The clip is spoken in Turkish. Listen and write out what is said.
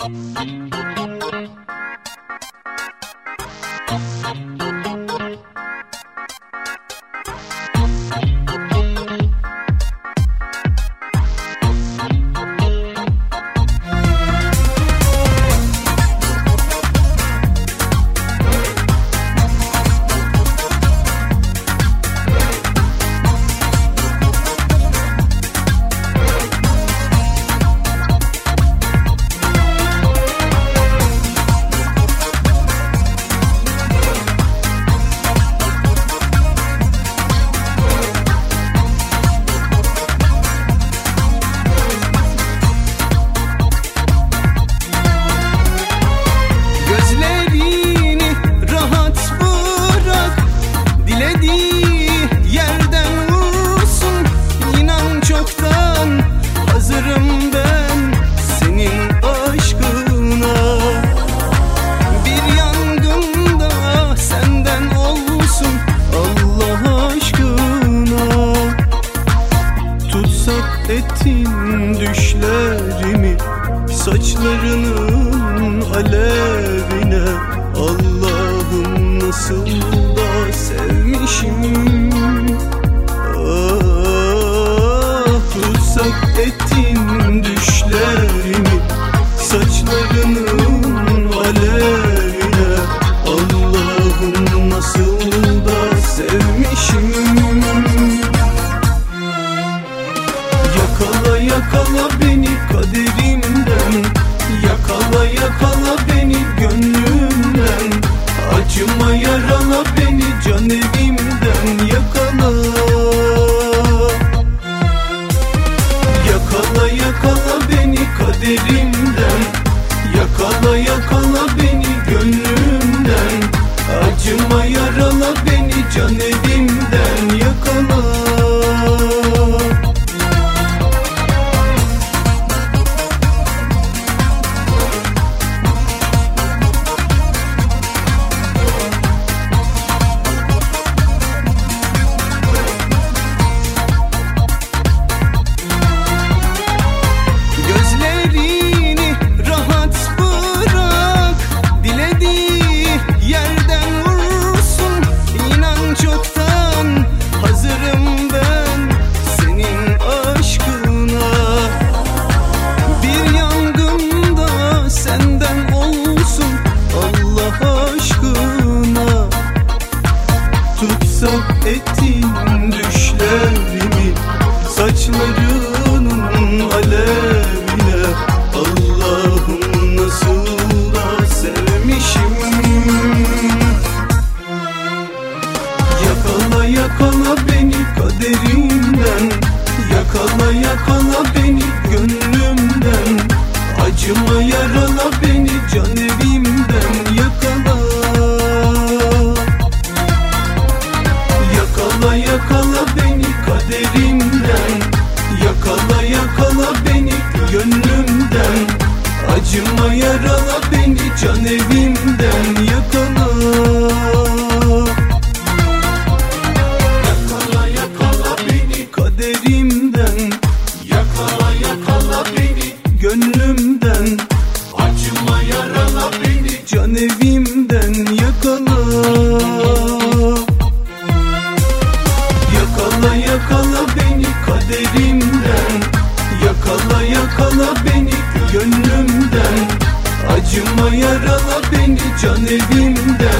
Ettin düşlerimi saçlarının alevine. Allah'ım nasıl da sevmişim. Tutsak ettin düşlerimi saçlarının alevine. Allah'ım nasıl da sevmişim. Yakala yakala beni kaderimden, yakala yakala beni gönlümden, acıma yarala beni can evimden. Yakala yakala yakala beni kaderimden, yakala yakala beni gönlümden, acıma yarala beni can evimden. Yakala ettin düşlerimi saçlarının alevine. Allah'ım nasıl da sevmişim. Yakala yakala beni kaderimden, yakala yakala beni gönlümden, acıma yarala beni can evimden. Yakala yakala yakala beni kaderimden, yakala yakala beni gönlümden, acıma yarala beni can evimden. Yakala yakala yakala beni kaderimden, yakala yakala beni gönlümden, acıma yarala beni can evimden. Yakala yakala yakala beni kaderimden, yakala yakala beni gönlümden, acıma yarala beni can evimden.